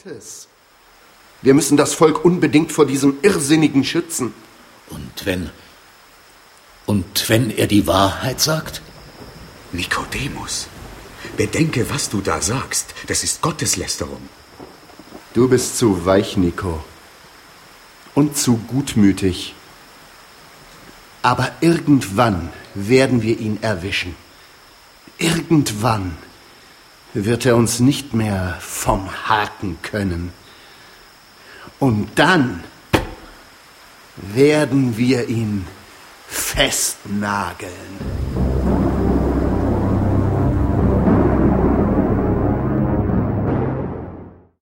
Gottes. Wir müssen das Volk unbedingt vor diesem Irrsinnigen schützen. Und wenn er die Wahrheit sagt? Nikodemus, bedenke, was du da sagst. Das ist Gotteslästerung. Du bist zu weich, Nico. Und zu gutmütig. Aber irgendwann werden wir ihn erwischen. Irgendwann wird er uns nicht mehr vom Haken können. Und dann werden wir ihn festnageln.